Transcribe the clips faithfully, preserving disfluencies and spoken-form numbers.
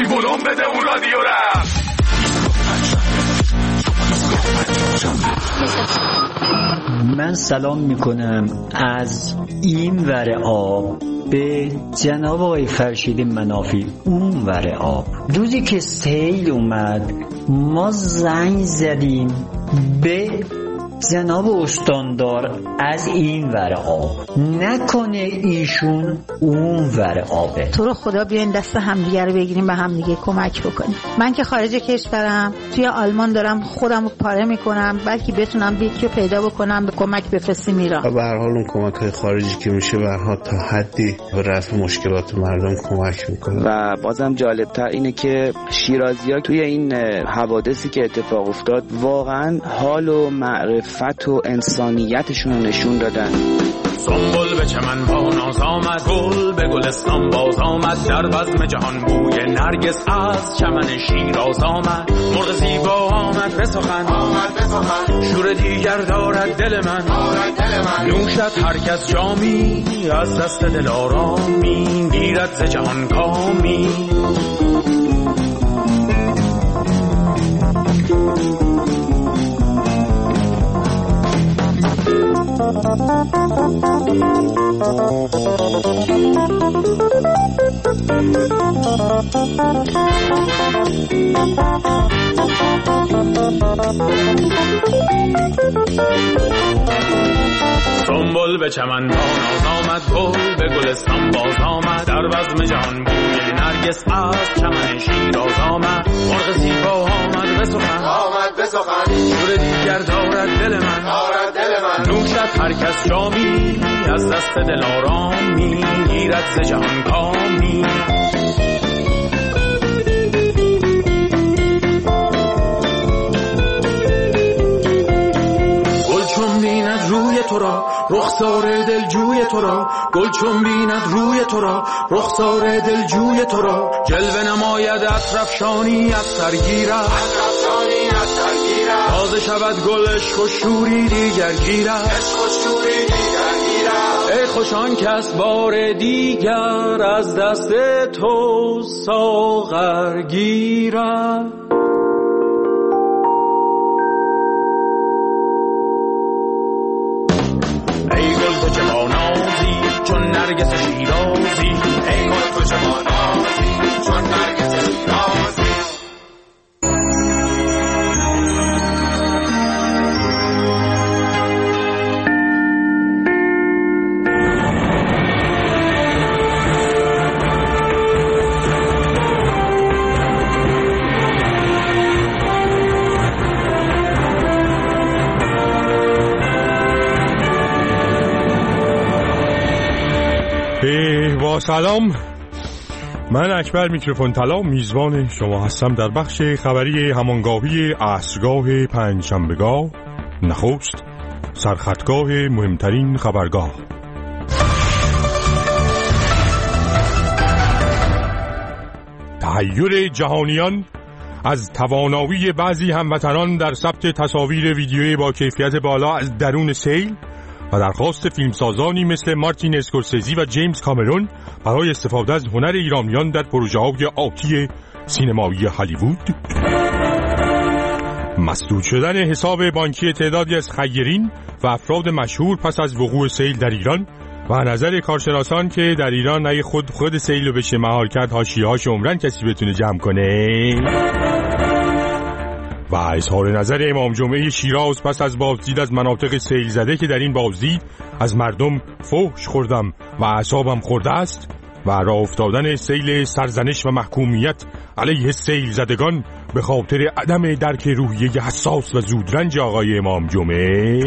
کاری بلوم بده اون رادیو را. من سلام میکنم از این ور آب به جناب آقای فرشید منافی اون ور آب. روزی که سیل اومد ما زنگ زدیم به جناب استاندار از این ور آب، نکنه ایشون اون ور آبه. تو رو خدا بیاین دست همدیگه رو بگیریم به همدیگه کمک بکنیم. من که خارج کشورم توی آلمان دارم خودم رو پاره میکنم بلکه بتونم یکی رو پیدا بکنم به کمک بفرستیم ایران. به هر حال اون کمک‌های خارجی که میشه به هر حال تا حدی به رفع مشکلات مردم کمک میکنه. و بازم جالبتر اینه که شیرازی‌ها توی این حوادثی که اتفاق افتاد واقعا حال و معرفت و انسانیتشون رو نشون دادن. سنبل به چمن با ناز آمد، گل به گلستان باز آمد، در بزم جهان بوی نرگس از چمن شیراز آمد. مرغ زیبا آمد به سخن، آمد به سخن، شور دیگر دارد دل من، دارد دل من. نوشد هر کس جامی از دست دل آرامی، گیرد ز جهان کامی. سنبل به چمن با ناز آمد، گل به گلستان باز آمد، در بزم جهان بوی نرگس از چمن شیراز آمد. مرغ زیبا آمد به سخن، آمد به سخن، شور دیگر دارد دل من، دارد دل من. نوشد هر کس جامی از دست دل آرامی، گیرد ز جهان کامی. گل چون بیند روی تو را، رخسار دلجوی تو را، گل چون بیند روی تو را، رخسار دلجوی تو را. جلوه نماید عطرافشانی از سر گیرد، عطرافشانی از سر گیرد. تازه شود گل عشق و شوری دیگر گیرد، عشق و شوری دیگر گیرد. ای خوش آن کس بار دیگر از دست تو ساغر گیرد. ای گل تو چه با نازی چون نرگس شیرازی، ای گل تو چه با نازی چون نرگس شیرازی. با سلام، من اکبر میکروفون طلا میزبان شما هستم در بخش خبری همانگاهی عصرگاه پنجشنبهگاه، نخست سرخطگاه مهمترین خبرگاه. تحیر جهانیان از توانایی بعضی هموطنان در ثبت تصاویر ویدیویی با کیفیت بالا از درون سیل و درخواست فیلمسازانی مثل مارتین اسکورسیزی و جیمز کامرون برای استفاده از هنر ایرانیان در پروژه‌های آتی سینمایی هالیوود. مسدود شدن حساب بانکی تعدادی از خیرین و افراد مشهور پس از وقوع سیل در ایران و نظر کارشناسان که در ایران نه خود خود سیل رو بشه مهار کرد حاشیه‌هاش عمرن کسی بتونه جمع کنه. و اظهار نظر امام جمعه شیراز پس از بازدید از مناطق سیل زده که در این بازدید از مردم فحش خوردم و اعصابم خورده است و راه افتادن سیل سرزنش و محکومیت علیه سیل زدگان به خاطر عدم درک روحیه حساس و زودرنج آقای امام جمعه.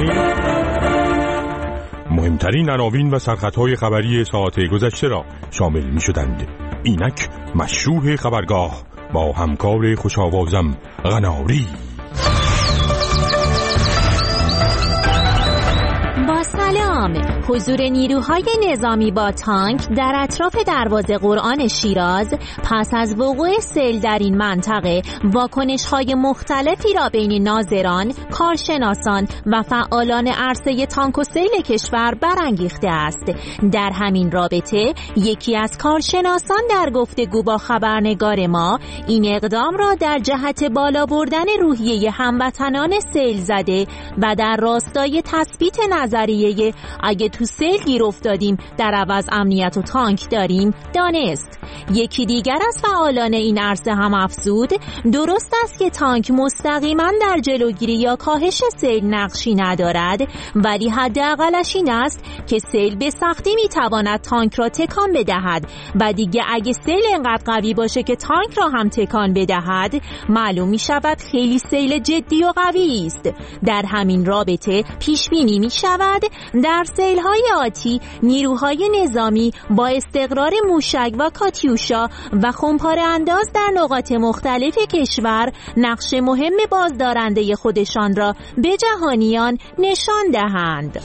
مهمترین عناوین و سرخطهای خبری ساعت گذشته را شامل می شدند. اینک مشروح خبرگاه با همکار خوشاوازم غناری. با سلام، حضور نیروهای نظامی با تانک در اطراف دروازه قرآن شیراز پس از وقوع سیل در این منطقه واکنش‌های مختلفی را بین ناظران، کارشناسان و فعالان عرصه تانک و سیل کشور برانگیخته است. در همین رابطه یکی از کارشناسان در گفتگو با خبرنگار ما این اقدام را در جهت بالا بردن روحیه هموطنان سیل زده و در راستای تثبیت نظریه اگه تو سیل گیر افتادیم در عوض امنیت و تانک داریم دانست. یکی دیگر از فعالان این عرصه هم افزود درست است که تانک مستقیما در جلوگیری یا کاهش سیل نقشی ندارد، ولی حداقلش این است که سیل به سختی میتواند تانک را تکان بدهد و دیگه اگه سیل انقدر قوی باشه که تانک را هم تکان بدهد معلوم می شود خیلی سیل جدی و قوی است. در همین رابطه پیش بینی می شود در سیل های آتی نیروهای نظامی با استقرار موشک و کاتیوشا و خمپاره انداز در نقاط مختلف کشور نقش مهم بازدارنده خودشان را به جهانیان نشان دهند.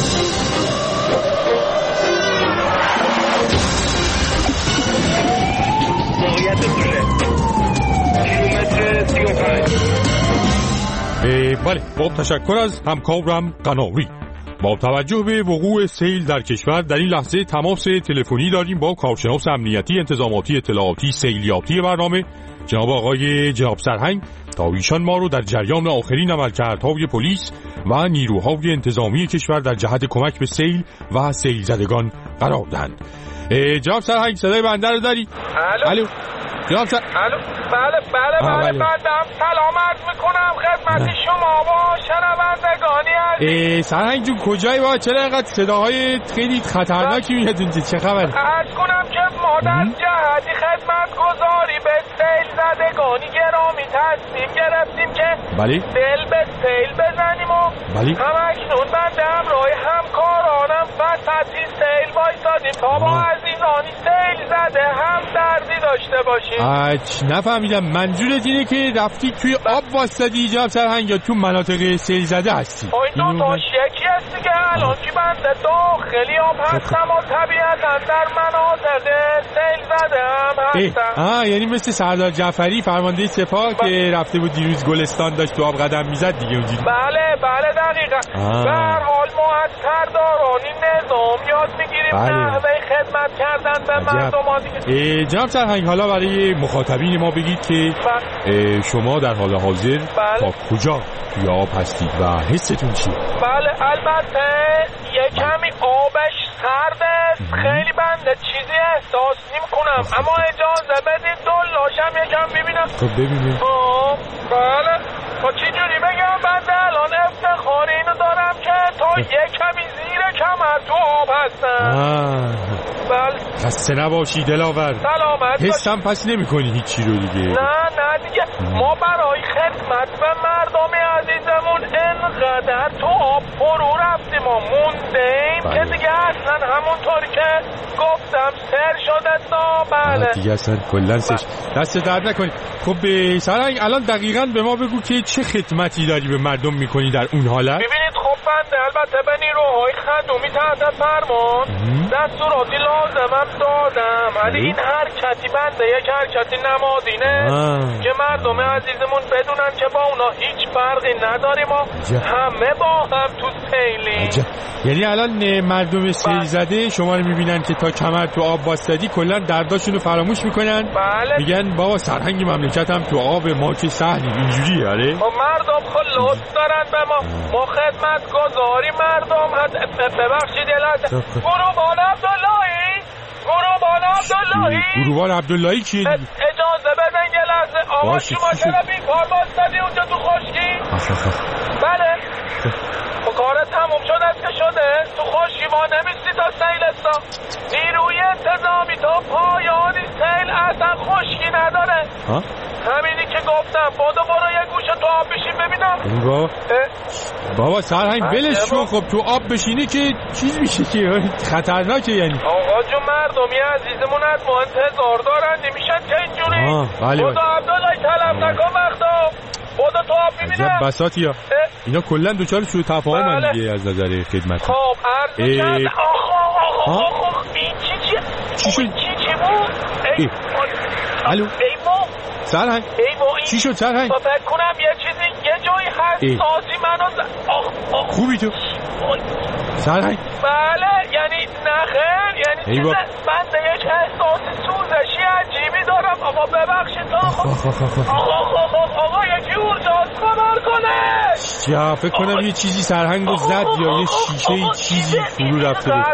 بله، با تشکر از همکارم قناری. با توجه به وقوع سیل در کشور در این لحظه تماس تلفنی داریم با کارشناس امنیتی انتظاماتی اطلاعاتی سیلیاتی برنامه جناب آقای جناب سرهنگ تا ایشان ما رو در جریان آخرین عملکردهای پلیس و نیروهای انتظامی کشور در جهت کمک به سیل و سیل زدگان قرار دهند. جناب سرهنگ صدای بنده رو داری؟ الو الو جناب سر الو بله بله بله بندم سلام عرض میکنم خدمت شما و شنوندگانی عزیز. سرهنگ جون کجایی با؟ چرا اینقدر صداهای خیلی خطرناکی میاد اینجا؟ چه خبره؟ عرض کنم که ما در جهتی خدمت گذاری به سیل زدگانی گرامی تصمیم گرفتیم که بله دل به سیل بزنیم و بله همکنون بنده همراه همکارانم وسطی سیل وایسادیم تا با عزیزانی سیل زده هم دردی داشته باشیم. اچ نفهمیدم منظورت اینه که رفتی توی آب واسطی جناب سرهنگ یا تو مناطق سیل زده هستی؟ این دو تاش یکی هستی که الان که بنده داخلی آب هستم و طبیعتا در مناطق سیل زده هم هستم. آه یعنی مثل سردار جعفری فرمانده سپاه که رفته بود دیروز گلستان داشت تو آب قدم میزد دیگه اونجوری؟ بله بله دقیقا. به هر حال ما از سردارانی نظام یاد میگیریم نحوه خدمت کردن به مردم دیگه. جناب سرهنگ حالا برای مخاطبین ما بگید که شما در حال حاضر بله. تا کجا توی آب هستید و حستون چیه؟ بله البته یه کمی آبش سرده، خیلی بنده چیزی احساس نمی کنم، اما اجازه بدید دلاشم یکم ببینم. خب ببینیم. آه بله با چی جوری بگم بنده الان افتخار اینو دارم که تا یه کمی زیر کمر تو آب هستم. آه بله خسته نباشی دلاور. سلامت حسم پس نمی کنی هیچی رو دیگه. نه نه دیگه ما برای خدمت به مردم عزیزمون انقدر تو آب فرو رفتیم و موندیم بله. که دیگه اصلا همونطوری که گفتم سر شده تا بله دیگه اصلا کلن سش دست درد نکنی. خب سرهنگ الان دقیقاً به ما بگو که چه خدمتی داری به مردم میکنی در اون حالت؟ ببینید خب بنده البته به نیروهای خدومی تحت فرمان دستوراتی لازمم دادم، ولی این حرکتی بنده یک حرکتی نمادینه آه. که مردم عزیزمون بدونن که با اونا هیچ فرقی نداریم و همه با هم تو سیلیم. یعنی الان مردم سیل زده شما رو میبینن که تا کمر تو آب واسطی کلا درداشون رو فراموش میکنن. بله. میگن بابا سرهنگ مملکت هم تو آب ما که سهلی اینجوری آره. خب مردم خلاص دارن به ما ما خدمت گذاری مردم ببخشید الهده گروبان عبداللهی گروبان عبداللهی گروبان عبداللهی کیه؟ اجازه بدن یه لحظه آقا شما چرا بیکار باستدی اونجا تو خشکی؟ بله خب کار تموم شده است که شده تو خشکی ما نمیستی تا سیلستان نیروی انتظامی تا پایانی سیل اصلا خشکی نداره. همینی که گفتم بادو برو یه گوشه تو آب بشین ببینم. بابا بابا سرهنگ بلش کن خب تو آب بشینی که چیز میشه که خطرناکه یعنی. آقا جو مردمی عزیزمون از ما انتظار دارن نمیشن که اینجوری. بله خدا عبدالله طلب نکن وقتا خدا تو آب میبینم. عجب بساطی ها. اینا کلن دوچار سوء تفاهم هم بله. دیگه از نظر خدمت. خب عرض کرد. آخ آخ آخ آخ این چی چی؟ چی شد؟ چی چی بود؟ ای الو ای با سرهنگ ای با این چی شد سرهنگ؟ فکر کنم یه چیزی یه جایی هست سازی منو ز... آخ آخ خوبی تو؟ سرهنگ بله یعنی نخیر یعنی چیز من به یک احساس سوزشی عجیبی دارم اما ببخشید تا آخ آخ آخ آخ آخ آخ آقا یکی اورژانس خبر کنه. یا فکر کنم یه چیزی سرهنگ رو زد یا یه شیشه چیزی فرو رفته بود.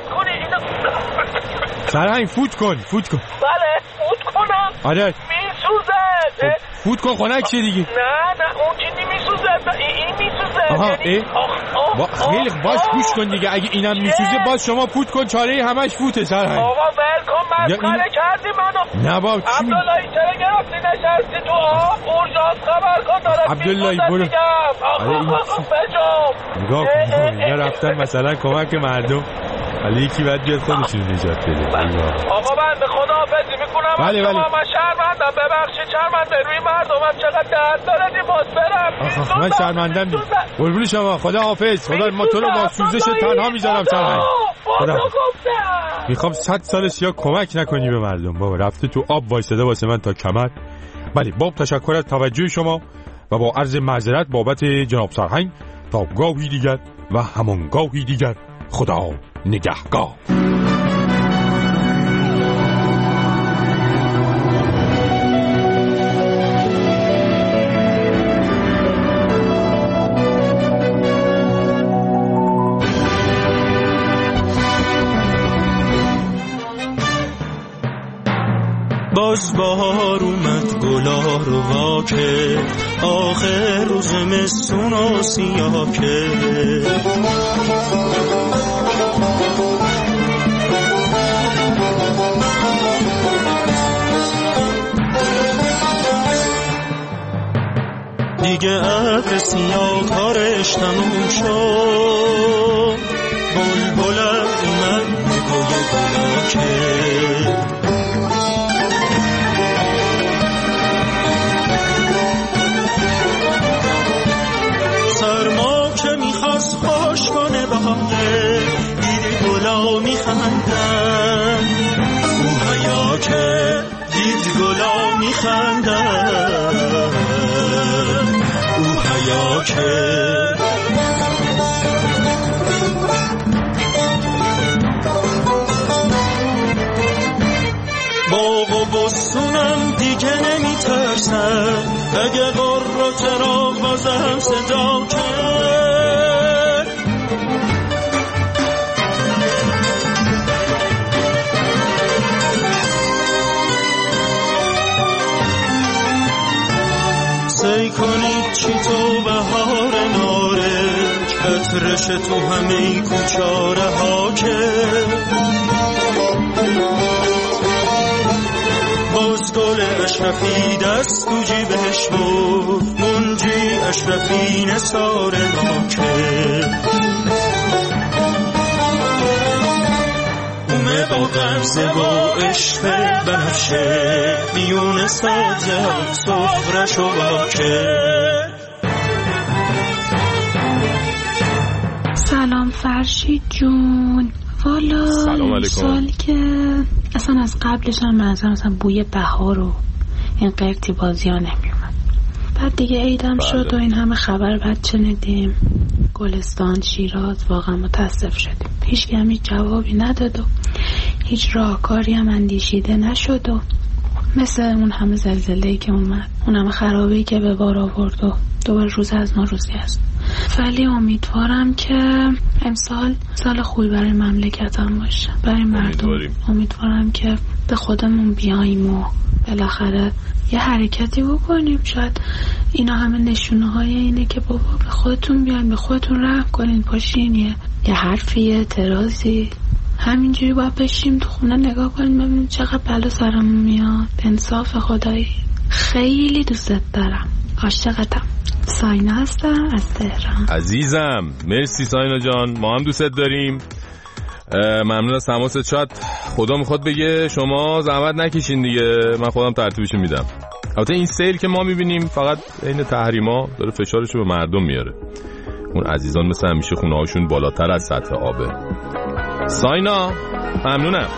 سرهنگ فوت کن فوت کن. بله فوت کنم. آره میسوزه. فوت کن خنک شه دیگه. نه نه اون چیزی میسوزه این میسوزه. آها ای خیلی باش گوش کن دیگه اگه اینم میسوزه باز شما فوت کن چاره همش فوته سرهنگ. آقا ول کن مسخره کردی منو. نه بابا چی عبداللهی چرا گرفتی نشستی تو آب اورژانس خبر کن دارم عبداللهی برو. آره این بجام نگاه کن اینا رفتن مثلا کمک مردم ولی یکی باید بیاد خودشون نجات بده. آقا بنده خدا حافظی میکنم. بله بله. من شرمندم ببخشید شرمنده روی مردمم چقدر درد داره دیماز برم. آخ من شرمندم دی. قربون شما خدا حافظ. خدا ما تو رو با سوزش تنها میذارم سرهنگ. خدا میخوام صد سال سیا کمک نکنی به مردم. بابا رفته تو آب وایساده واسه من تا کمر. بله باب تشکر از توجه شما و با عرض معذرت بابت جناب سرهنگ تا گاهی دیگر و همان گاهی دیگر خدا نگهگاه. باز بهار اومد گلا رو واکه آخر روز مستون و سیاکه دیگه ابر سیاه کارش تموم شد بلبلم اومد نگوی گلاکه خوش کنه بهاره دید گلا میخندن او حیا که دید گلا میخندن او حیا که باغ و بستونم دیگه نمیترسن اگه قرر چراغ بازم صدا کرد سی کنید چی تو بهار نارنج عطرش تو همه کوچاره ها که باز گل اشرفی دست تو جیبش بود منجی اشرفی نثار ما که اومه با غمزه و عشق بنفشه میون سازه سفرش و باکه. سلام فرشید جون. والا سلام علیکم. سالی که اصلا از قبلش هم منظرم مثلا بوی بهار و این قرتی بازی ها نمیومد. بعد دیگه عیدم بله. شد و این همه خبر بعد شنیدیم گلستان شیراز واقعا متاسف شدیم. هیچ هم هیچ جوابی نداد و هیچ راهکاری هم اندیشیده نشد و مثل اون همه زلزله‌ای که اومد اون همه خرابه‌ای که به بار آورد و دوباره روز از نوروزی است. ولی امیدوارم که امسال سال خوبی برای مملکتم باشه برای مردم. امیدواریم. امیدوارم که به خودمون بیاییم و بالاخره یه حرکتی بکنیم. شاید اینا همه نشونه های اینه که بابا به خودتون بیاین به خودتون رحم کنین پاشین یه, یه حرفی اعتراضی همینجوری باید بشیم تو خونه نگاه کنیم ببینیم چقدر بلا سرمون میاد. انصاف خدایی خیلی دوستت دارم عاشقتم. ساینا هستم از تهران. عزیزم مرسی ساینا جان ما هم دوستت داریم. ممنون از تماست. شاید خدا میخواد بگه شما زحمت نکشین دیگه من خودم ترتیبشو میدم. البته این سیل که ما میبینیم فقط این تحریما داره فشارش رو به مردم میاره. اون عزیزان مثل همیشه خونه هاشون بالاتر از سطح آبه. ساینا ممنونم.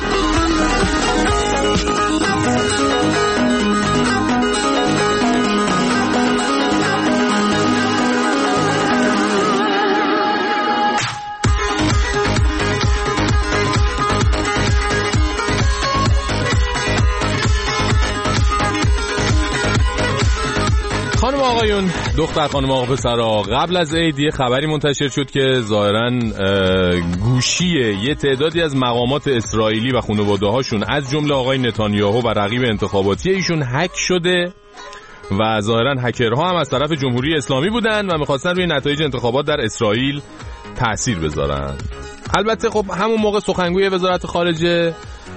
خانم آقایون، دختر خانم آقا پسرا، قبل از عید یه خبری منتشر شد که ظاهراً گوشی یه تعدادی از مقامات اسرائیلی و خانواده هاشون از جمله آقای نتانیاهو و رقیب انتخاباتی ایشون هک شده و ظاهراً هکرها هم از طرف جمهوری اسلامی بودن و می‌خواستن روی نتایج انتخابات در اسرائیل تأثیر بذارن. البته خب همون موقع سخنگوی وزارت خارجه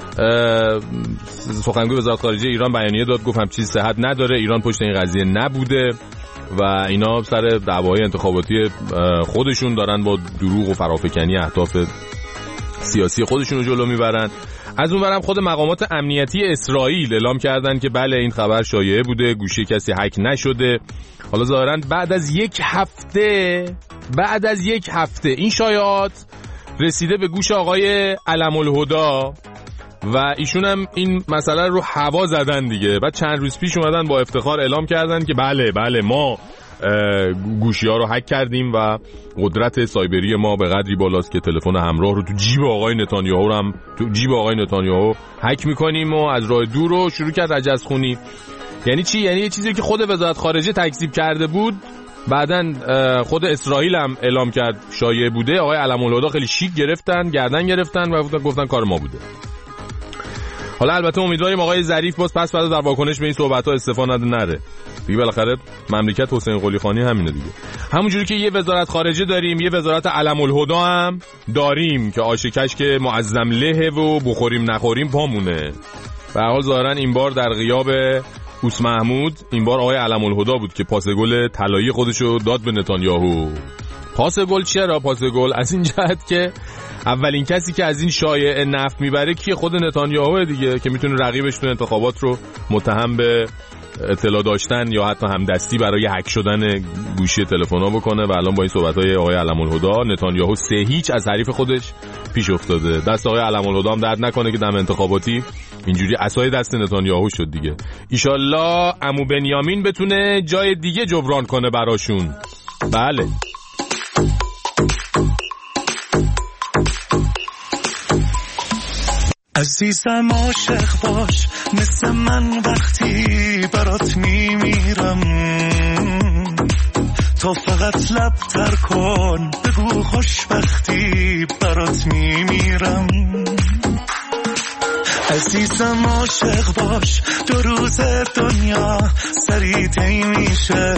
سخنگوی وزارت خارجه ایران بیانیه داد، گفت هم چیز صحت نداره، ایران پشت این قضیه نبوده و اینا سر دعوای انتخاباتی خودشون دارن با دروغ و فرافکنی اهداف سیاسی خودشون رو جلو میبرن. از اونورم خود مقامات امنیتی اسرائیل اعلام کردن که بله این خبر شایعه بوده، گوشی کسی هک نشده. حالا ظاهرا بعد از یک هفته بعد از یک هفته این شایعات رسیده به گوش آقای علم الهدا و ایشون هم این مسئله رو هوا زدن دیگه. بعد چند روز پیش اومدن با افتخار اعلام کردن که بله بله ما گوشی ها رو هک کردیم و قدرت سایبری ما به قدری بالاست که تلفن همراه رو تو جیب آقای نتانیاهو رو هم تو جیب آقای نتانیاهو هک میکنیم و از راه دور رو شروع کرد رجزخونی. یعنی چی؟ یعنی یه چیزی که خود وزارت خارجه تکذیب کرده بود بعدن خود اسرائیل هم اعلام کرد شایعه بوده. آقای علم الهدا خیلی شیک گرفتن، گردن گرفتن و گفتن کار ما بوده. حالا البته امیدواریم آقای ظریف باز پس بعد در واکنش به این صحبت‌ها استفاده نده نره دیگه. بالاخره مملکت حسین قلی خانی همینه دیگه. همونجوری که یه وزارت خارجه داریم یه وزارت علم الهدا هم داریم که آشکش که معظم له و بخوریم نخوریم پامونه. به هر حال ظاهرا این بار در غیاب اوس محمود این بار آقای علم الهدا بود که پاس گل طلایی خودشو داد به نتانیاهو. پاس گل چرا پاس گل؟ از این جهت که اولین کسی که از این شایعه نفع میبره کیه؟ خود نتانیاهو دیگه، که میتونه رقیبش تو انتخابات رو متهم به اطلاع داشتن یا حتی همدستی برای هک شدن گوشی تلفن‌ها بکنه و الان با این صحبت‌های آقای علم الهدا نتانیاهو سه هیچ از حریف خودش پیش افتاده. دست آقای علم الهدا هم درد نکنه که دم انتخاباتی اینجوری عصای دست نتانیاهو شد دیگه. ایشالله عمو بنیامین بتونه جای دیگه جبران کنه براشون. بله عزیزم عاشق باش مثل من وقتی برات میمیرم، تو فقط لب تر کن بگو خوشبختی برات میمیرم. عزیزم عاشق باش دو روز دنیا سری طی میشه،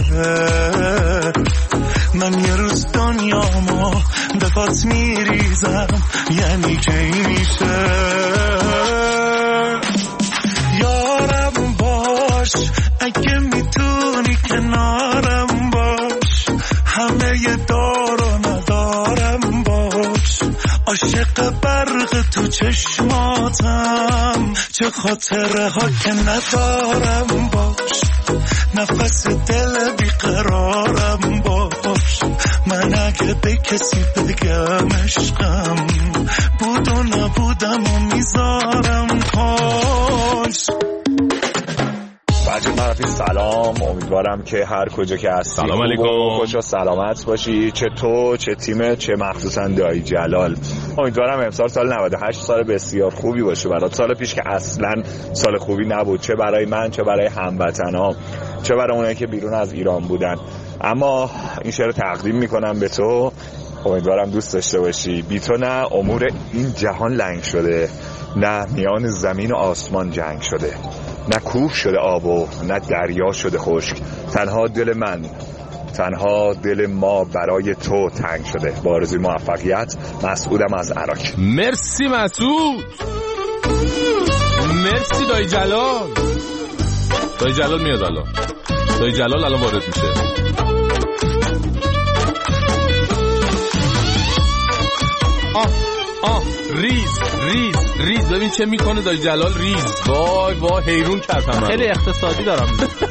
من یه روز دنیامو به پات میریزم یعنی کی میشه. یارم باش اگه میتونی کنارم باش، همه ی دار و ندارم باش، عاشق برق تو چشماتم چه خاطره ها که ندارم باش، نفس دل بیقرارم باش، من اگه به کسی بگم عشقم بود و نبودم و میذارم پاش. بچه طرفی سلام، امیدوارم که هر کجا که هستی سلام علیکم خوش و سلامت باشی، چه تو چه تیم چه مخصوصا دایی جلال. امیدوارم امسال سال نود و هشت سال بسیار خوبی باشه برات. سال پیش که اصلا سال خوبی نبود، چه برای من چه برای هموطنام چه برای اونایی که بیرون از ایران بودن. اما این شعر رو تقدیم میکنم به تو، امیدوارم دوست داشته باشی. بی تو نه امور این جهان لنگ شده، نه میان زمین و آسمان جنگ شده، نه کوه شده آب و نه دریا شده خشک، تنها دل من تنها دل ما برای تو تنگ شده. با آرزوی موفقیت، مسعودم از عراق. مرسی مسعود، مرسی دایی جلال. دایی جلال میاد الان، دایی جلال الان وارد میشه. آه آه ریز ریز ریز ببین چه میکنه دایی جلال. ریز وای وای حیرون کردم. خیلی اقتصادی دارم.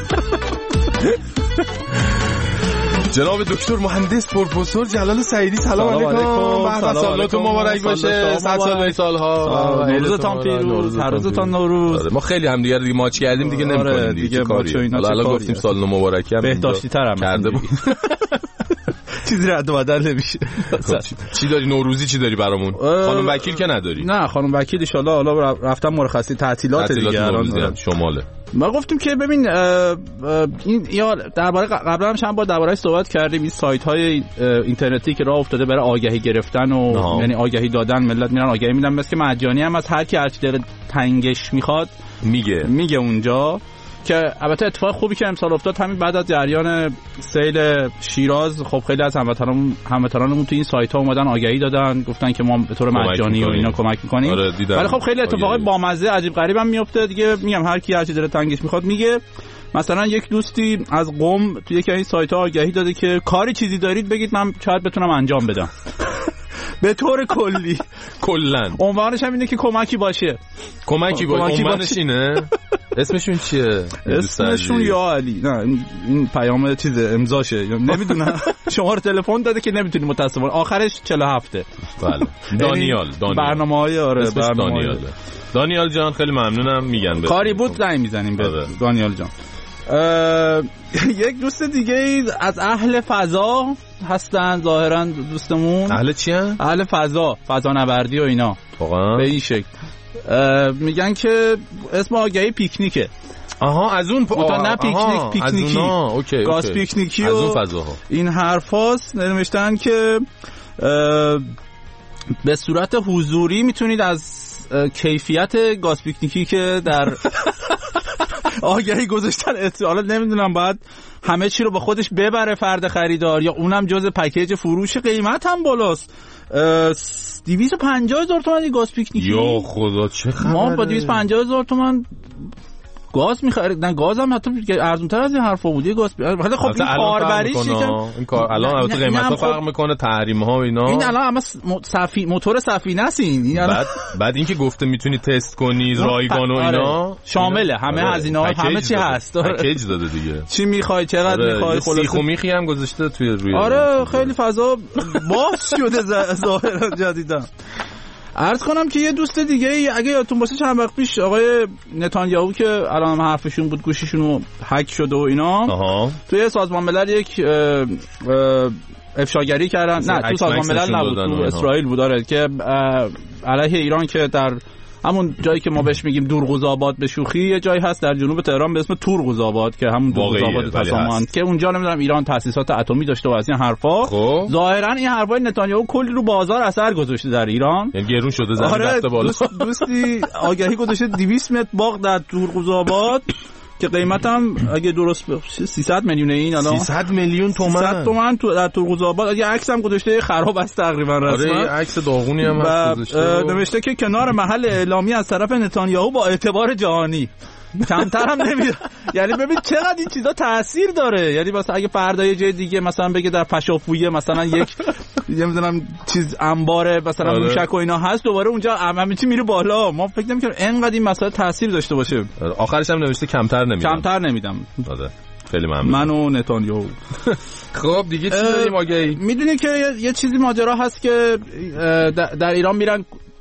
جناب دکتر مهندس پروفسور جلال سعیدی سلام علیکم. بعد سالتون مبارک باشه. صد سال به سالها. روزتون پیروز. هر روزتون نوروز. ما خیلی هم دیگه دیگه ماچ کردیم دیگه نمی‌کنیم دیگه کاری. حالا الان گفتیم سال نو مبارک هم بهداشتی‌تر هم کرده بود. چیزی رد و بدل نمیشه. چی داری نوروزی چی داری برامون؟ خانم وکیل که نداری؟ نه خانم وکیل ان شاءالله حالا رفتم مرخصی تعطیلات دیگه الان شماله. ما گفتیم که ببین این یا درباره قبلا هم چند بار درباره‌اش صحبت کردیم، این سایت‌های اینترنتی که راه افتاده برای آگهی گرفتن و آه. یعنی آگهی دادن، ملت میرن آگهی میدن، مثل که مجانی هم از هر کی هر چی داره تنگش میخواد میگه میگه اونجا. که البته اتفاق خوبی که امسال افتاد همین بعد از جریان سیل شیراز، خب خیلی از هموطنان هموطنانمون تو این سایت‌ها اومدن آگهی دادن، گفتن که ما به طور مجانی و اینا کمک می‌کنیم. آره ولی خب خیلی اتفاقات بامزه عجیب غریب هم میفته دیگه. میگم هر کی هر چی داره تنگش میخواد میگه. مثلا یک دوستی از قم تو یکی از این سایت‌ها آگهی داده که کاری چیزی دارید بگید من شاید بتونم انجام بدم. به طور کلی کلاً عنوانش هم اینه که کمکی باشه. کمکی باشه. عنوانش اینه. اسمشون چیه؟ اسمشون یا علی. نه این پیام چیز امضاشه نمیدونم. شماره تلفن داده که نمیتونی متاسفانه. آخرش چهل و هفت. بله. دانیال. دانیال. برنامه‌های آره دانیال. دانیال جان خیلی ممنونم. میگن کاری بود زنگ میزنیم به دانیال جان. یک دوست دیگه از اهل فضا هستن ظاهرا دوستمون. اهل چی هستن؟ اهل فضا، فضا نوردی و اینا. واقعا به این شکل میگن که اسم آگهی پیکنیکه. آها از اون پا... نه پیکنیک پیکنیکی اوکی گاز پیکنیکی از اون فضاها. این حرفاست نوشتن که به صورت حضوری میتونید از کیفیت گاز پیکنیکی که در آگهی گذاشتن حالا نمیدونم باید همه چی رو با خودش ببره فرد خریدار یا اونم جز پکیج فروش. قیمت هم بالاست، دویست و پنجاه هزار تومان گاز پیکنیکی. یا خدا چه خبره. ما با دویست و پنجاه هزار تومان گاز می‌خرید. نه گاز هم حتی ارزان‌تر از این حرفا بود. گاز حالا خب این کاربریش این کار الان البته قیمتا فرق میکنه، تحریم‌ها و اینا. این الان اما صفی موتور صفینه است. این بعد بعد اینکه گفته میتونی تست کنی رایگان و اینا شامله، همه هزینه‌ها همه چی هست. پکیج داده دیگه. چی می‌خوای چقدر می‌خوای خلاص سیخ و میخی هم گذاشته توی روی. آره خیلی فضا باز شده ظاهرا جدیدا. عرض کنم که یه دوست دیگه اگه یادتون باشه چند وقت پیش آقای نتانیاهو که الان حرفشون بود گوشیشون رو هک شده و اینا آها. توی سازمان ملل یک افشاگری کردن. نه تو سازمان ملل نبود، تو اسرائیل بود داره که علیه ایران که در همون جایی که ما بهش میگیم دورقوزآباد به شوخی یه جایی هست در جنوب تهران به اسم تورقوزآباد که همون دورقوزآباد تسامان که اونجا نمیدونم ایران تأسیسات اتمی داشته و از این حرفا. خب ظاهرا این حرفای نتانیاهو کلی رو بازار اثر گذاشته در ایران، یعنی گرون شده زمین رفته بالا. دوست دوستی آگهی گذاشته دویست متر باغ در دورقوزآباد که قیمتم اگه درست سیصد میلیون این الان سیصد میلیون تومان سیصد تومان تو در تورقوزآباد. یه عکس هم گذاشته خراب است تقریبا رسما. آره عکس داغونی هم هست گذاشته. نوشته که کنار محل اعلامی از طرف نتانیاهو با اعتبار جهانی. کمتر هم نمیاد. یعنی ببین چقدر این چیزا تاثیر داره. یعنی مثلا اگه فردا یه جای دیگه مثلا بگه در پشافویه مثلا یک نمیدونم چیز انبار مثلا آره. موشک و اینا هست دوباره اونجا همه چی میره بالا. ما فکر نمی‌کنیم اینقدر این مسئله تاثیر داشته باشه. آخرش هم نوشته کمتر نمیدم. کمتر نمیدم. آره خیلی ممنون. من و نتانیاهو. خب دیگه چی داریم آگهی؟ میدونی که یه چیزی ماجرا هست که در ایران میرن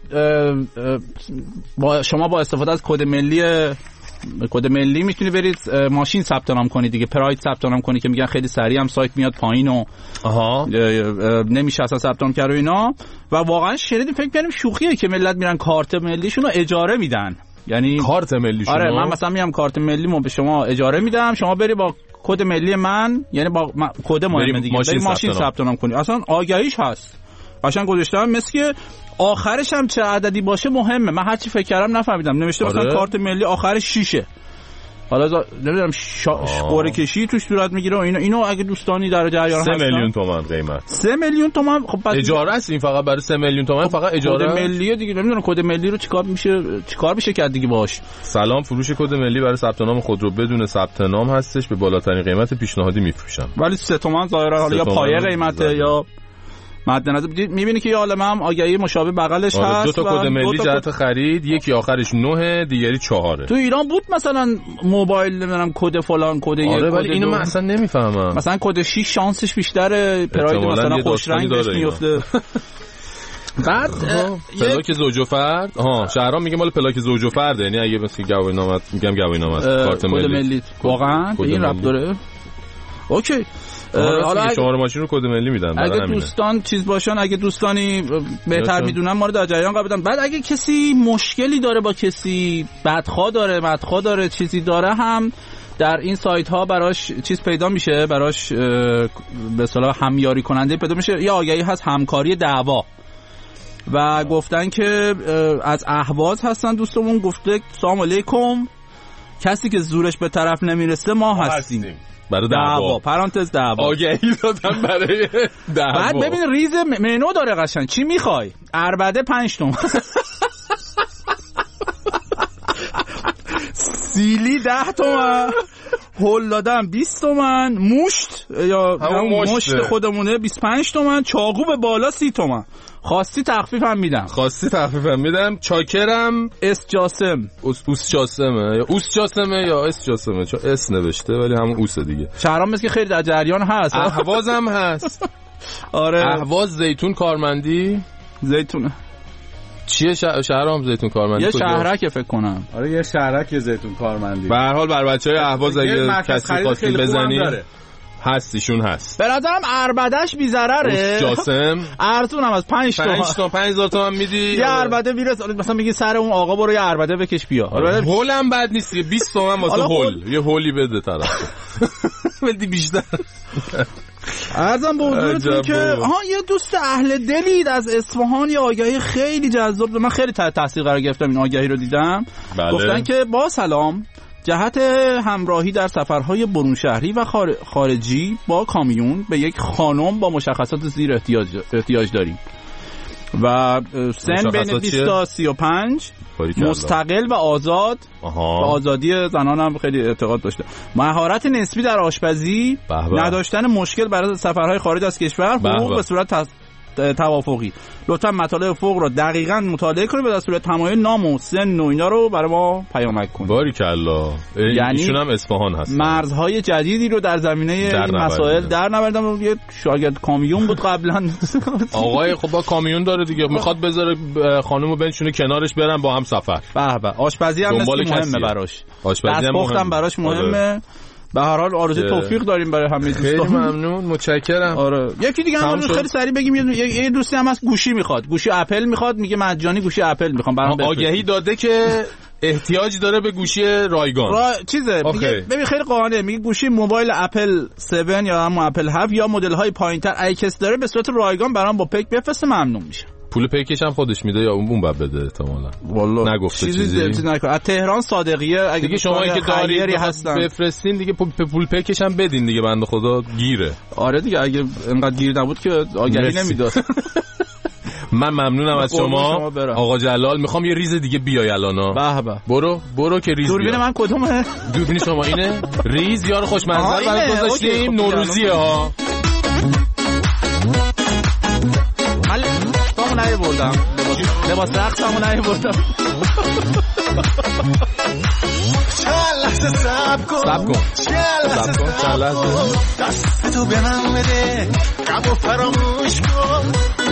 با شما با استفاده از کد ملی کد ملی میتونی برید ماشین ثبت نام کنی دیگه، پراید ثبت نام کنی که میگن خیلی سریع هم سایت میاد پایین و آها نمیشه اصلا ثبت نام کرد و اینا. و واقعا شنیدیم فکر کنیم شوخیه که ملت میرن کارت ملیشون رو اجاره میدن. یعنی کارت ملیشون. آره من مثلا میام کارت ملیمو به شما اجاره میدم، شما بری با کد ملی من یعنی با کد مهم دیگه ماشین, ماشین ثبت نام کنی. اصلا آگهیش هست قشنگ گذاشتم مثل که آخرش هم چه عددی باشه مهمه. من هرچی فکر کردم نفهمیدم. نوشته مثلا آره. کارت ملی آخرش شیشه. حالا نمیدونم قرعه کشی توش صورت میگیره و اینا. اینو اگه دوستانی در جریان هستن سه میلیون تومان قیمت. سه میلیون تومان. خب اجاره است این فقط برای سه میلیون تومان. فقط اجاره. کد ملی دیگه نمیدونم کد ملی رو چیکار میشه چیکار میشه کرد دیگه باش. سلام، فروش کد ملی برای ثبت نام خودرو بدون ثبت نام هستش، به بالاترین قیمت پیشنهادی میفروشم. ولی سه تومان ظاهرا حالا یا پایه قیمته یا مد نظر میبینی که یه عالمه هم آگهی مشابه بغلش آره هست. دو تا کد ملی جهت خرید، یکی آخرش نه، دیگری چهاره. تو ایران بود مثلا موبایل نمیدونم کد فلان کد یک. آره ولی اینو من اصلا نمیفهمم. مثلا کد شش شانسش بیشتره، پراید مثلا خوش رنگ بهش میفته. بعد پلاک زوج و فرد، ها شهرام میگه مال پلاک زوج و فرد، یعنی اگه مثلا گواهی نامه میگم گواهی نامه کارت ملی. کد ملی واقعا این ربط داره. اوکی. حالا اگه شماره ماشین رو کد ملی میدن. اگه دوستان چیز باشن، اگه دوستانی بهتر میدونن ما رو در جریان قرار بدن. بعد اگه کسی مشکلی داره با کسی، بدخواه داره، مدخواه داره، چیزی داره، هم در این سایت ها براش چیز پیدا میشه، براش به اصطلاح همیاری کننده پیدا میشه. یه آگهی هست همکاری دعوا و گفتن که از اهواز هستن دوستمون، گفته سلام علیکم، کسی که زورش به طرف نمیرسه ما هستیم. هستیم. برای دعوا. دعوا پرانتز دعوا آگهی دادن برای دعوا. بعد ببین ریز منو داره قشنگ. چی میخوای؟ عربده پنج تومن، سیلی ده تومن، هل دادم بیست تومن، موشت یا مشت. مشت خودمونه بیست و پنج تومن، چاقو به بالا سی تومن. خواستی تخفیف هم میدم. خواستی تخفیف هم میدم. چاکرم. اس جاسم. اوس اوس جاسمه یا اوس جاسمه یا اس جاسمه، چون اس نوشته ولی همون اوسه دیگه. شهرام مثل که خیلی در جریان هست. اهوازم هست. آره. اهواز زیتون کارمندی. زیتونه چیه شهرام زیتون کارمندی؟ یه شهرک فکر کنم. آره یه شهرک زیتون کارمندی. به هر حال بر بچهای اهواز اگه کسی خواستین بزنی هستیشون هست. به نظرم عربدهش بی ضرره. جاسم ارزونم از پنج تومن. پنج تا پنج هزار تومن میدی. یه عربده میرسه مثلا میگی سر اون آقا برو یه عربده بکش بیا. هولم بد نیست. بیست تومن واسه هول. یه هولی بده طرف. بدی بیشتر. عرضم به حضورتون که ها یه دوست اهل دلید از اصفهان یه آگهی خیلی جذاب، من خیلی تحت تاثیر قرار گرفتم این آگهی رو دیدم. بله. گفتن که با سلام، جهت همراهی در سفرهای برون شهری و خارجی با کامیون به یک خانم با مشخصات زیر احتیاج, احتیاج داریم و سن بین بیست تا سی و پنج، مستقل و آزاد. آها. و آزادی زنان هم خیلی اعتقاد داشته. مهارت نسبی در آشپزی، نداشتن مشکل برای سفرهای خارج از کشور، حقوق به صورت تص... توافقی. لطفا مطالب فوق رو دقیقاً مطالعه کنید و در صورت تمایل نام و سن و اینا رو برای ما پیامک کنید. باریکالله. یعنی ایشون هم اصفهان هست. مرزهای جدیدی رو در زمینه این مسائل در نوردم. یه شاگرد کامیون بود قبلا. آقای خب با کامیون داره دیگه، میخواد بذاره خانومو بنشونه کنارش برن با هم سفر. به به. آشپزی هم مهمه براش. آشپزی هم مهمه براش مهمه. به هر حال آرزوی توفیق داریم برای همه دوستان. خیلی ممنون، متشکرم. آره یکی دیگه هم خیلی سریع بگیم، یه, یه دوستی هم هست گوشی میخواد، گوشی اپل میخواد، میگه مجانی گوشی اپل میخوام برام. آگهی داده که احتیاج داره به گوشی رایگان. را... چیزه میگه ببین خیلی قانونه، میگه گوشی موبایل اپل هفت یا هم اپل هفت یا مدل های پایینتر ایکس داره به صورت رایگان برام با پیک بفرسته، ممنون میشه. پول پیکش هم خودش میده یا اون بعد بده احتمالاً؟ والله نگفته چیزی. چیزی نکنه. از تهران صادقیه اگه دیگه شما که دارید بفرستین دیگه پول پیکش هم بدین دیگه، بنده خدا گیره. آره دیگه اگه اینقدر گیر نبود که آگهی نمیداد. من ممنونم از شما آقا جلال. میخوام یه ریز دیگه بیای الانا. به به. برو برو که ریز. دوربین من کدومه؟ دوربین شما اینه. ریز یار خوشمزه برات گذاشتیم، نوروزیه ها. من نهی بردم لباس رقص همون نهی بردم. چند لحظه سب کن سب کن چند لحظه سب کن، دستتو به من بده، غم و فراموش کن.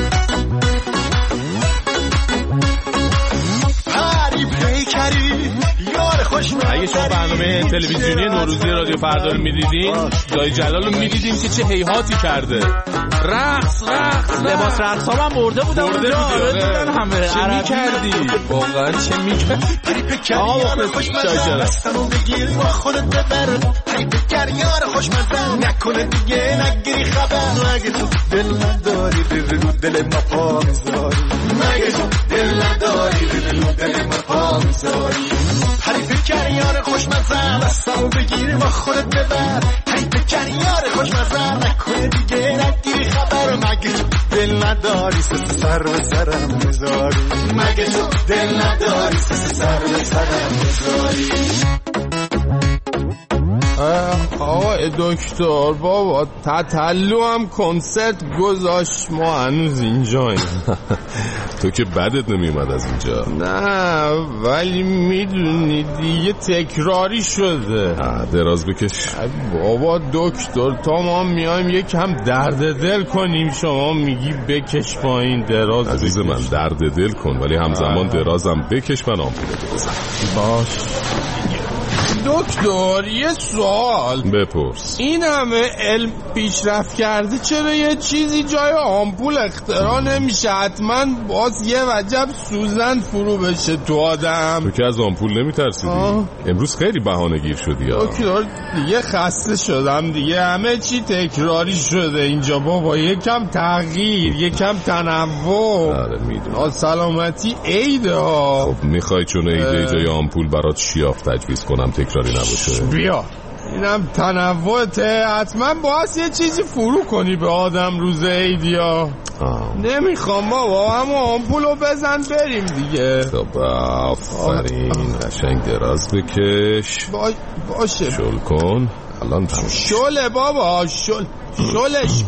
پری پیکری یار خوش. اگه شما برنامه تلویزیونی نوروزی رادیو فردا رو میدیدین، جای جلال رو میدیدیم که چه هیهاتی کرده. رقص رقص لباس رقص ها من برده بودم برده بودی. چه میکردی؟ واقعا چه میکردی؟ آقا یار خوشمزه دستمو بگیر با خودت ببر. پری پیکر یار خوشمزه نکنه دیگه نگیری خبر. مگه تو دل نداری رو دل ما پا میذاری؟ مگه تو دل نداری رو دل ما پا میذاری؟ پری پیکر یار خوشمزه دستمو بگیر با خودت ببر. پری پیکر یار خوشمزه نکنه دیگه نگیری خبر. مگه تو دل نداری سس سر به سرم بذاری؟ مگه تو دل نداری سس سر به سرم بذاری؟ آقا دکتر بابا تتلو هم کنسرت گذاشت، ما هنوز اینجاییم. تو که بدت نمیومد از اینجا. نه ولی میدونی دیگه تکراری شده. دراز بکش بابا دکتر، تا ما میایم یکم درد دل کنیم شما میگی بکش پایین. دراز عزیز بکش. من درد دل کن ولی همزمان درازم بکش، من آمپولتو بزن. باش دکتر یه سوال بپرس. این همه علم پیشرفت کرده چرا یه چیزی جای آمپول اختراع نمیشه؟ حتما باز یه وجب سوزن فرو بشه تو آدم. تو که از آمپول نمیترسیدی؟ امروز خیلی بهانه گیر شدی ها. دکتر دیگه خسته شدم دیگه، همه چی تکراری شده اینجا بابا. یکم تغییر، یکم تنوع. آره میدونم. سلامتی عیده ها. خب میخوای چون عیده جای آمپول برات شیاف تجویز کنم تکراری نباشه؟ بیا اینم تنوعته، حتما باید یه چیزی فرو کنی به آدم روز عیدیا. نمیخوام بابا، همون آمپولو بزن بریم دیگه. خب آفرین، قشنگ دراز بکش. با... باشه شل کن الان تمام. شله بابا شل شلش.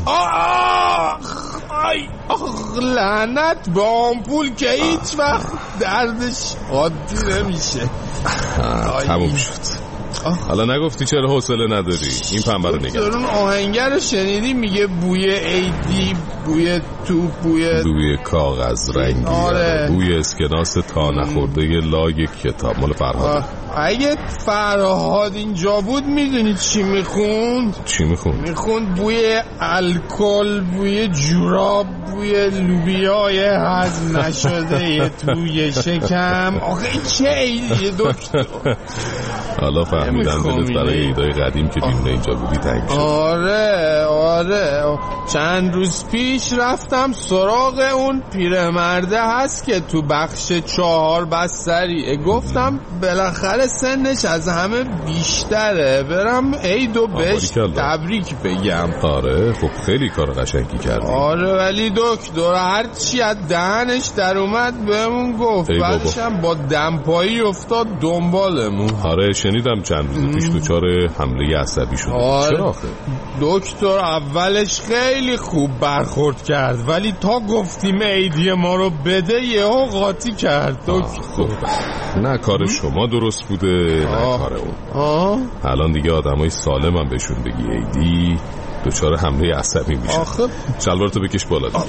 آخ آی آخ لعنت به آمپول که هیچ وقت دردش عادی نمیشه. تموم شد. حالا نگفتی چرا حوصله نداری؟ این پنبه رو نگه. اون آهنگر رو شنیدی میگه بوی عیدی، بوی توپ، بوی بوی کاغذ رنگی. آره. بوی اسکناس تا نخورده لای کتاب. مال فرهاد. اگه فرهاد اینجا بود میدونی چی میخوند؟ چی میخوند؟ میخوند بوی الکل، بوی جوراب، بوی لوبیای هضم نشده توی شکم. آخه چه عیدیه دکتر؟ حالا فهمیدم دلت برای عیدای قدیم که بیرون اینجا بودی تنگ شد. آره آره چند روز پیش رفتم سراغ اون پیرمرده هست که تو بخش چهار بستریه. گفتم بالاخره سنش از همه بیشتره، برم عیدو بهش تبریک بگم. آره خب خیلی کار قشنگی کردی. آره ولی دکتر هر چی از دهنش در اومد بهمون گفت، بعدش هم با دمپایی افتاد دنبالمون. آره شنیدم چند روز پیش دچار حمله عصبی شده. آره. چرا آخه؟ دکتر اولش خیلی خوب برخورد کرد ولی تا گفتیم عیدی ما رو بده یهو قاطی کرد. دکتر خب نه کار شما درست بوده نه آه. کار اون. آه. الان دیگه آدمای سالم هم بهشون بگی عیدی دچار حمله عصبی میشه. آخه شلوارتو بکش بالا دیگه.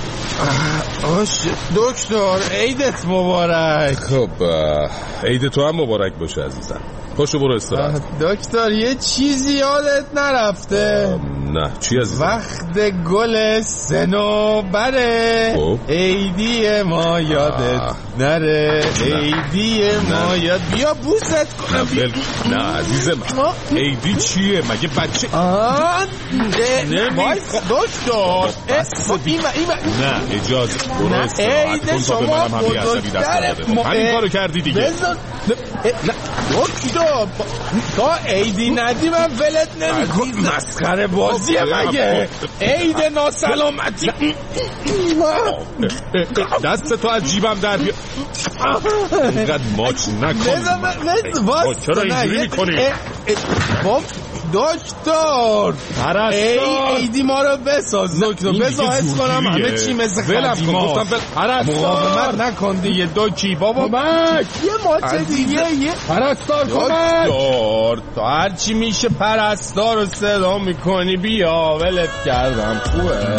آش دکتر عیدت مبارک. خب عید تو هم مبارک باشه عزیزم. پاشو برو استراحت. دکتر یه چیزی یادت نرفته؟ نه چی عزیزم؟ وقت گل سنوبره خب عیدی ما یادت نره. عیدی ما یاد بیا بوست کنم. بل... نه عزیزم عیدی چیه مگه بچه؟ آه نمی دکتر این نه اجازه برو استراحت کن تا به منم همه عصبی دست نده. همین کارو کردی دیگه. نه دکتر تا عیدی ندی من ولت نمی کنم. مسخره بازیه مگه؟ عید ناسلامتی. دست تو از جیبم در بیا. اینقدر ماچ نکن. چرا اینجوری میکنی؟ دکتر پرستار عیدی ما رو بساز دکتر، بذار حس کنم همه چی مثل قدیما. مقاومت نکن دیگه دکی بابا. کمک یه ماچه دیگه یه پرستار کمک. دکتر تو هر چی میشه پرستار رو صدا میکنی. بیا ولت کردم خوبه.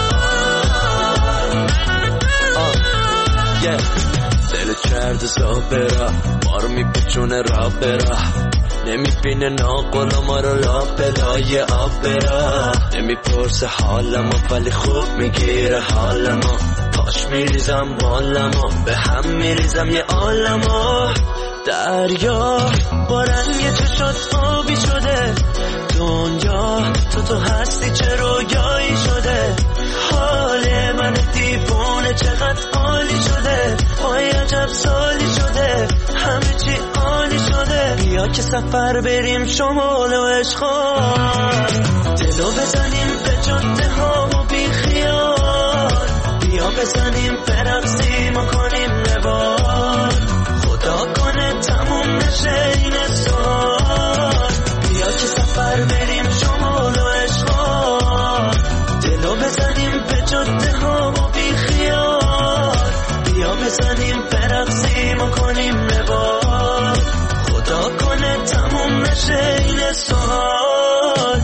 دل چرد سابرا ما رو میپچونه را برا، نمیبینه ناقلا ما رو لا بلای آب برا، نمیپرسه حالمو ولی خوب میگیره حالمو، پاش میریزم بالمو به هم میریزم یه عالمو. دریا با رنگ چشات آبی شده، دنیا تو تو هستی چه رویایی شده، حال من دیوونه چقدر عالی شده، وای عجب سالی شده، همه چی عالی شده. بیا که سفر بریم شمال و اشغال، دلو بزنیم به جاده ها و بی خیال، بیا بزنیم برقصیم و کنیم نوار، خدا کنه تموم نشه این سال. بیا که سفر ور بریم شمال و اشغال دلو بزنیم به جاده ها و بی خیال بیا بزنیم برقصیم و کنیم نبال خدا کنه تموم نشه این سوال.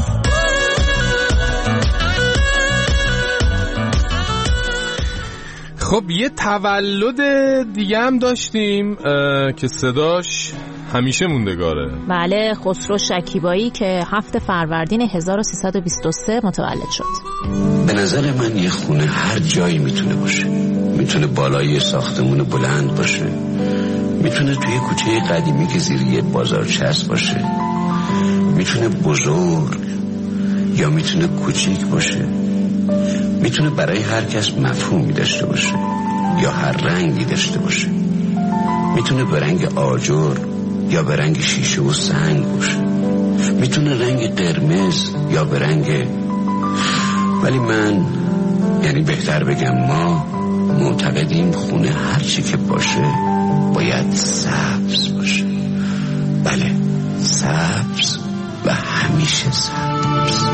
خب یه تولد دیگه هم داشتیم که صداش همیشه موندگاره. بله، خسرو شکیبایی که هفت فروردین هزار و سیصد و بیست و سه متولد شد. به نظر من یه خونه هر جایی میتونه باشه. میتونه بالای ساختمون بلند باشه، میتونه توی کوچه قدیمی که زیر یه بازارچسب باشه، میتونه بزرگ یا میتونه کوچیک باشه، میتونه برای هر کس مفهومی داشته باشه یا هر رنگی داشته باشه، میتونه به رنگ آجر یا به رنگ شیشه و سنگ باشه، میتونه رنگ قرمز یا به رنگ، ولی من یعنی بهتر بگم ما معتقدیم خونه هر چی که باشه باید سبز باشه. بله، سبز و همیشه سبز.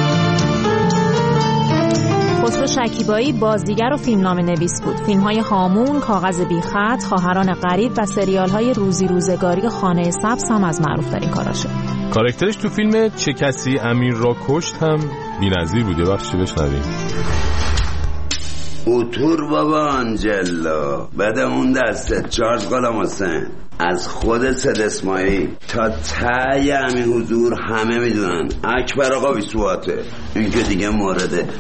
خسرو شکیبایی بازیگر و فیلمنامه نویس بود. فیلم‌های هامون، کاغذ بی‌خط، خواهران غریب و سریال‌های روزی روزگاری خانه سبز هم از معروف‌ترین کاراشه. کاراکترش تو فیلم چه کسی امیر را کشت هم بی‌نظیر بود. یه وقت چی بشنویم. اوتور بابا آنجلا، بعد اون دسته چارلز غلام حسین، از خود سید اسماعیل تا ته همین حضور همه میدونن اکبر آقا بیسواته. این که دیگه مورد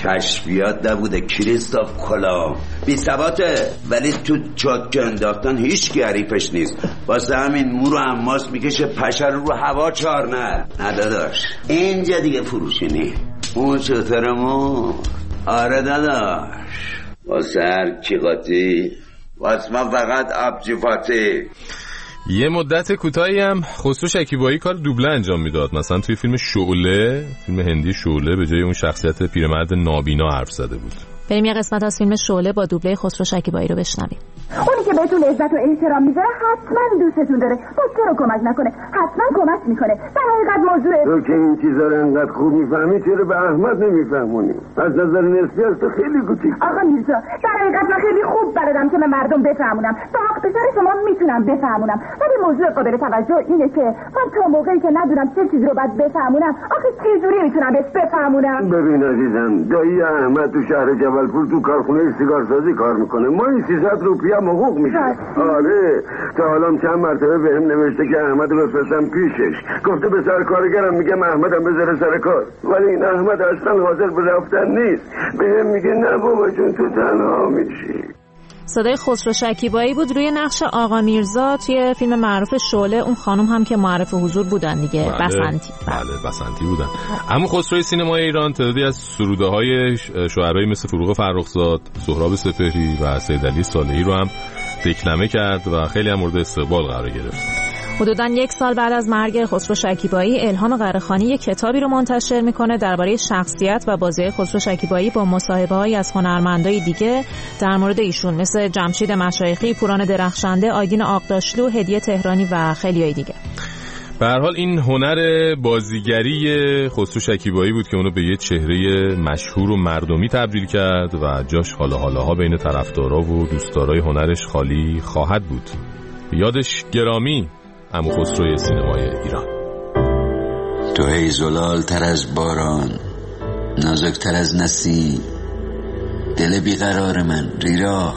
کشفیات نبوده. کریستوف کلام بی ثباته، ولی تو چاک انداختن هیچ کی حریفش نیست. واسه همین مو رو اماس میکشه، پشر رو هوا چار نه نداداش. اینجا دیگه فروشینی. اون چطور مو؟ آره داداش، واسه هر کی قاطی، واسه من فقط ابجیفاتی. یه مدت کوتاهی هم خسرو شکیبایی کار دوبله انجام میداد. مثلا توی فیلم شعله، فیلم هندی شعله، به جای اون شخصیت پیرمرد نابینا حرف زده بود. بریم یه قسمت از فیلم شعله با دوبله خسرو شکیبایی رو بشنویم. اونی که بهتون عزت و احترام میذاره حتما دوستتون داره. با چرا کمک نکنه؟ حتما کمک میکنه. در حقیقت موضوع تو که این چیزا رو انقدر خوب میفهمی چرا به احمد نمیفهمونی؟ از نظر نسبی از تو خیلی کوچیک. آقا میرزا، در حقیقت من خیلی خوب بلدم که به مردم بفهمونم. تا حق پسر شما میتونم بفهمونم. ولی موضوع قابل توجه اینه که من تا موقعی که ندونم چه چیزی رو باید بفهمونم، آخه چه جوری میتونم بهش بفهمونم؟ ببین عزیزم، دایی احمد تو شهر جبلپور تو کارخونه سیگار سازی کار میکنه. ما این سیصد روپیه حقوق میشه. آره، تا حالا چند مرتبه بهم نوشته که احمد رو بفرستم پیشش. گفته به سرکارگرم میگم احمدم بذاره سر کار، ولی این احمد اصلا حاضر به رفتن نیست. بهم میگه نه بابا جون تو تنها میشی. صدای خسرو شکیبایی بود روی نقش آقا میرزا توی فیلم معروف شعله. اون خانم هم که معرف حضور بودن دیگه. بله. بسنتی. بله بسنتی بودن. اما خسروی سینمای ایران تعدادی از سروده های شاعرایی مثل فروغ فرخزاد، سهراب سپهری و سید علی صالحی رو هم دکلمه کرد و خیلی هم مورد استقبال قرار گرفت. حدوداً یک سال بعد از مرگ خسرو شکیبایی، الهام قره‌خانی یک کتابی رو منتشر میکنه درباره شخصیت و بازی خسرو شکیبایی با مصاحبه‌هایی از هنرمندای دیگه در مورد ایشون، مثل جمشید مشایخی، پوران درخشنده، آیدین آقداشلو، هدیه تهرانی و خیلیای دیگه. به هر حال این هنر بازیگری خسرو شکیبایی بود که اونو به یه چهره مشهور و مردمی تبدیل کرد و جاش حالا حالاها بین طرفدارا و دوستدارای هنرش خالی خواهد بود. یادش گرامی عمو خسروی سینمای ایران. تو ای زلال تر از باران، نازک تر از نسیم، دل بیقرار من ریرا،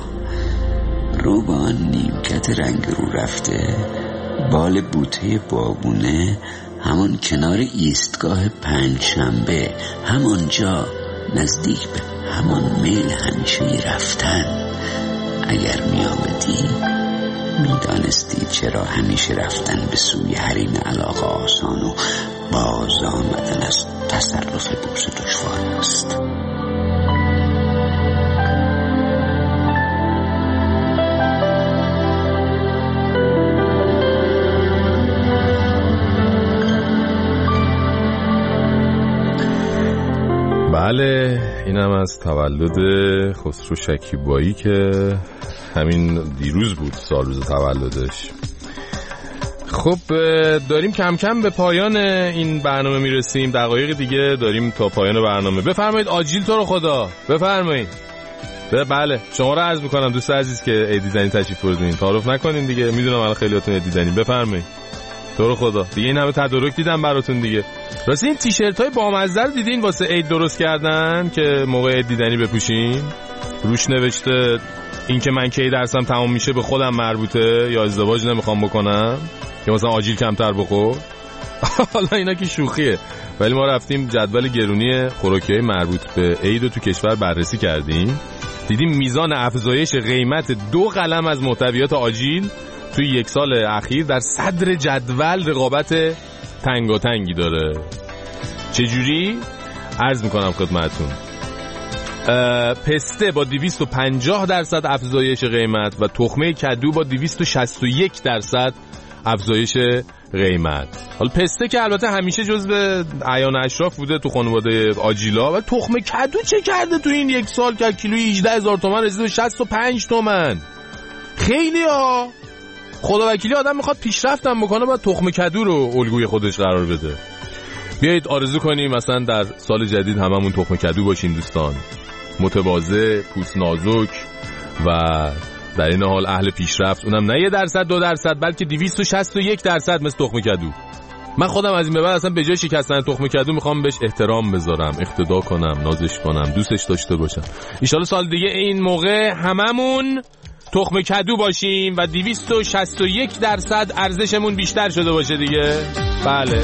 رو با آن نیمکت رنگ رو رفته، بال بوته بابونه، همون کنار ایستگاه پنجشنبه، همونجا نزدیک به همان میل همیشه رفتن. اگر می آمدی میدانستی چرا همیشه رفتن به سوی حریم علاقه آسان و باز آمدن از تصرف بوسه دشوار است. بله، اینم از تولد خسرو شکیبایی که همین دیروز بود، سال روز تولدش. خب داریم کم کم به پایان این برنامه میرسیم، دقایق دیگه داریم تا پایان برنامه. بفرمایید آجیل تو رو خدا بفرمایید. بله شما رو عرض میکنم دوست عزیز که عید دیدنی تشریف بردین، تعارف نکنین دیگه، میدونم الان خیلیاتون عید دیدنی. بفرمایید تو رو خدا دیگه، این همه تدارک دیدم براتون دیگه. راستی این تیشرت های بامزه رو دیدین واسه عید درست کردن که موقع عید دیدنی بپوشین؟ روش نوشته این که من کی درسم تمام میشه به خودم مربوطه یا ازدواج نمیخوام بکنم که مثلا آجیل کمتر بخور. حالا اینا که شوخیه، ولی ما رفتیم جدول گرونی خوراکی‌های مربوط به عید رو تو کشور بررسی کردیم، دیدیم میزان افزایش قیمت دو قلم از محتویات آجیل توی یک سال اخیر در صدر جدول رقابت تنگاتنگی داره. چجوری؟ عرض میکنم خدمتون. پسته با دویست و پنجاه درصد افزایش قیمت و تخمه کدو با دویست و شصت و یک درصد افزایش قیمت. حالا پسته که البته همیشه جزو اعیان اشراف بوده تو خانواده آجیلا، و تخمه کدو چه کرده تو این یک سال که کیلویی هجده هزار تومان رسیده به شصت و پنج تومن؟ خیلی ها. خدا وکیلی آدم میخواد پیشرفتم بکنه باید تخمه کدو رو الگوی خودش قرار بده. بیایید آرزو کنیم مثلا در سال جدید هممون تخمه کدو باشیم دوستان، متواضع، پوست نازک و در این حال اهل پیشرفت، اونم نه یه درصد دو درصد بلکه دویست و شصت و یک درصد مثل تخمه کدو. من خودم از این به بعد اصلا به جای شکستن تخمه کدو میخوام بهش احترام بذارم، اقتدا کنم، نازش کنم، دوستش داشته باشم. ان شاءالله سال دیگه این موقع هممون تخمه کدو باشیم و دویست و شصت و یک درصد ارزشمون بیشتر شده باشه دیگه. بله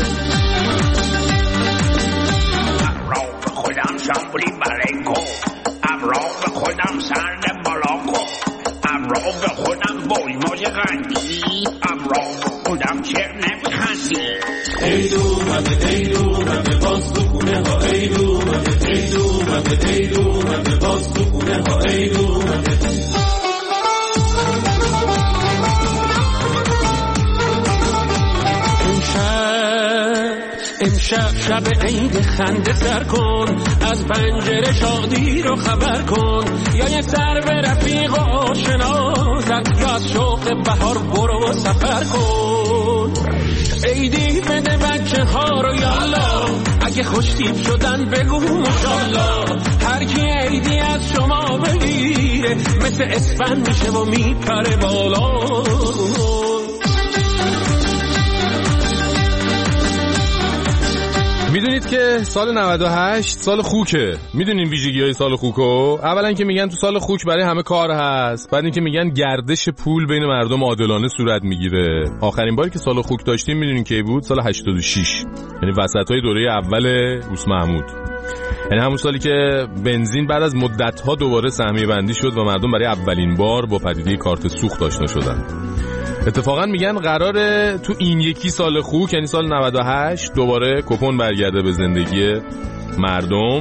ابرام خودم شامبولی بلنکو، ابرام خودم سرد بالاکو، ابرام خودم بولماج غنگی، ابرام خودم چر نمیخندی. ایدو مده ایدو مده باز تو خونه ها، ایدو مده ایدو مده ایدو مده باز تو خونه ها، ایدو مده. امشب شب عید خنده سر کن، از پنجره شادی رو خبر کن، یا یه سر به رفیق و آشنا زد، یا از شوق بهار برو و سفر کن. عیدی بده بچه ها رو یالا، اگه خوشتیب شدن بگو ماشالله. هر کی عیدی از شما بگیره مثل اسفند میشه و میپره بالا. میدونید که سال نود و هشت سال خوکه. میدونین ویژگی های سال خوکو؟ اولا که میگن تو سال خوک برای همه کار هست، بعد اینکه میگن گردش پول بین مردم عادلانه صورت میگیره. آخرین باری که سال خوک داشتیم میدونین کی بود؟ سال هشتاد و شش، یعنی وسطای دوره اول روس محمود، یعنی همون سالی که بنزین بعد از مدت‌ها دوباره سهمیه بندی شد و مردم برای اولین بار با پدیده کارت سوخت آشنا شدن. اتفاقا میگن قراره تو این یکی سال خوک یعنی سال نود و هشت دوباره کپون برگرده به زندگی مردم،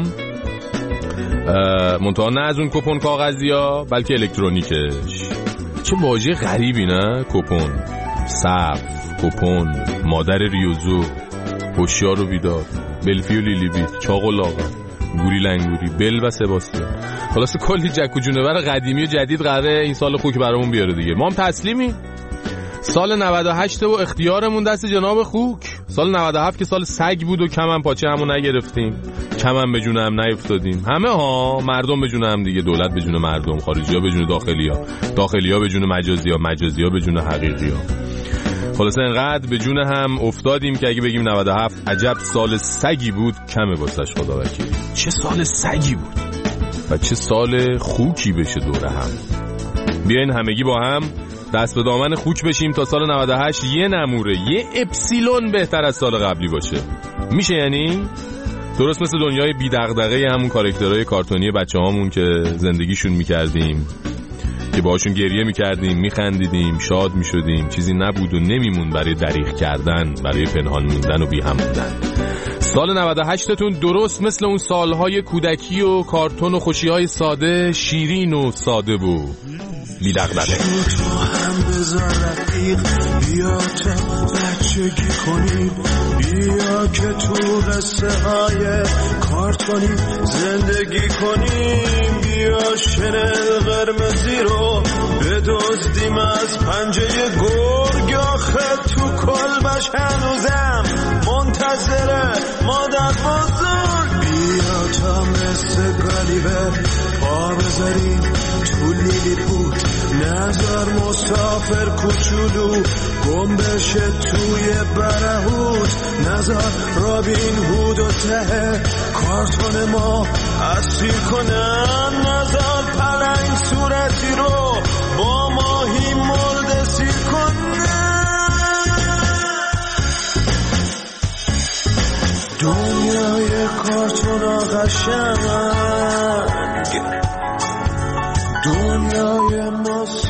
منتها نه از اون کپون کاغذی ها بلکه الکترونیکش. چه واژه غریبی نه؟ کپون، صف، کپون، مادر ریوزو، هوشیار و بیدار، بلفی و لیلیبی، چاق و لاغر، گوری لنگوری، بل و سباستیان. خلاصه کلی جک و جونور قدیمی و جدید قراره این سال خوک برامون بیاره دیگه. ما هم تسلیمی. سال نود و هشت و اختیارمون دست جناب خوک. سال نود و هفت که سال سگ بود و کم هم پاچه همون نگرفتیم، کم هم به جون هم نیفتادیم. همه ها مردم به جون هم دیگه، دولت به جون مردم، خارجی ها به جون داخلی ها، داخلی ها به جون مجازی ها، مجازی ها به جون حقیقی ها. خلاصه انقدر به جون هم افتادیم که اگه بگیم نود و هفت عجب سال سگی بود کمه واسش خدا وکیلی. چه سال سگی بود و چه سال خوکی بشه دوره هم. بیاین همگی با هم دست به دامن خوک بشیم تا سال نود و هشت یه نموره، یه اپسیلون بهتر از سال قبلی باشه. میشه یعنی؟ درست مثل دنیای بی دغدغه همون کاراکترهای کارتونی بچه هامون که زندگیشون میکردیم، که باهاشون گریه میکردیم، میخندیدیم، شاد میشدیم، چیزی نبود و نمیمون برای دریغ کردن، برای پنهان موندن و بی هم موندن. سال نود و هشت تون درست مثل اون سالهای کودکی و کارتون و خوشیهای ساده، شیرین و ساده و بی دغدغه. تو هم بذار رفیق، بیا تا بچگی کنیم، بیا که تو قصه های کارتونی زندگی کنیم، بیا شنل قرمزی رو بدزدیم از پنجه گرگ، آخه تو کل غریبه پا بذاریم تو لیلی بود، نظر مسافر کوچولو گم بشه توی برهوت، نظر رابین هود و ته کارتون ما اسیر کنن، نظر پلنگ صورتی رو با ماهی مرده سیر کنن. دنیای کارتون قشنگ، دنیای ما